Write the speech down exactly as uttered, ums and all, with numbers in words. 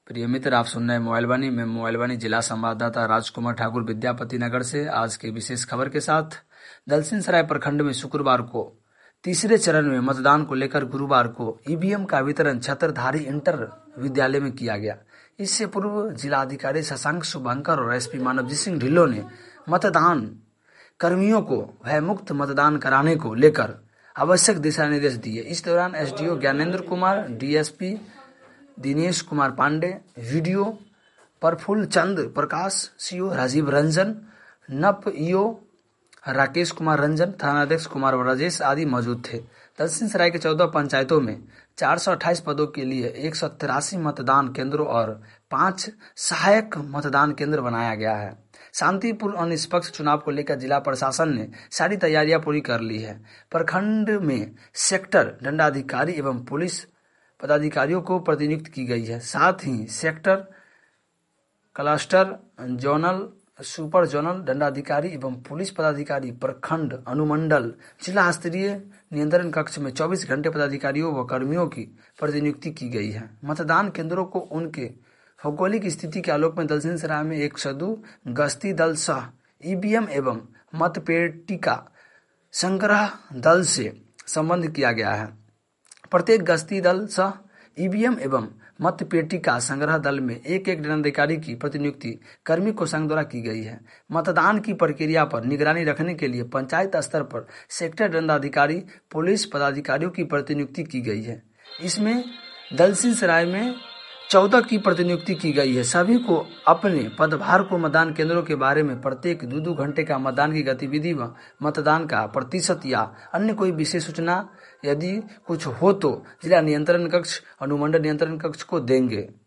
प्रिय मित्र, आप सुन रहे हैं मोबाइल वाणी में मोबाइल वाणी जिला संवाददाता राजकुमार ठाकुर विद्यापति नगर से। आज के विशेष खबर के साथ दलसिंह सराय प्रखंड में शुक्रवार को तीसरे चरण में मतदान को लेकर गुरुवार को ईवीएम का वितरण छत्रधारी इंटर विद्यालय में किया गया। इससे पूर्व जिलाधिकारी शशांक शुभंकर और एसपी मानवजीत सिंह ढिल्लों ने मतदान कर्मियों को भयमुक्त मतदान कराने को लेकर आवश्यक दिशा निर्देश दिए। इस दौरान SDO Gyanendra Kumar, DSP Dinesh Kumar Pandey, BDO Praphulla Chand Prakash, CO Rajiv Ranjan, नप ईओ राकेश कुमार रंजन, थानाध्यक्ष कुमार राजेश आदि मौजूद थे। दलसिंह सराय के चौदह पंचायतों में चार सौ अट्ठाईस पदों के लिए एक सौ तिरासी मतदान केंद्रों और पांच सहायक मतदान केंद्र बनाया गया है। शांतिपूर्ण और निष्पक्ष चुनाव को लेकर जिला प्रशासन ने सारी तैयारियां पूरी कर ली है। प्रखंड में सेक्टर दंडाधिकारी एवं पुलिस पदाधिकारियों को प्रतिनियुक्त की गई है। साथ ही sector, cluster, zonal, super zonal दंडाधिकारी एवं पुलिस पदाधिकारी, प्रखंड, अनुमंडल, जिला स्तरीय नियंत्रण कक्ष में चौबीस घंटे पदाधिकारियों व कर्मियों की प्रतिनियुक्ति की गई है। मतदान केंद्रों को उनके भौगोलिक स्थिति के आलोक में दलसिंह सराय में एक सदु गश्ती दल सह ईवीएम एवं मतपेटिका संग्रह दल से संबंध किया गया है। प्रत्येक गश्ती दल सह ईवीएम एवं मतपेटिका संग्रह दल में एक एक दंडाधिकारी की प्रतिनियुक्ति कर्मी को संघ द्वारा की गई है। मतदान की प्रक्रिया पर निगरानी रखने के लिए पंचायत स्तर पर सेक्टर दंडाधिकारी, पुलिस पदाधिकारियों की प्रतिनियुक्ति की गई है। इसमें दलसिंह सराय में चौदह की प्रतिनियुक्ति की गई है। सभी को अपने पदभार को मतदान केंद्रों के बारे में प्रत्येक दो दो घंटे का मतदान की गतिविधि व मतदान का प्रतिशत या अन्य कोई विशेष सूचना यदि कुछ हो तो जिला नियंत्रण कक्ष, अनुमंडल नियंत्रण कक्ष को देंगे।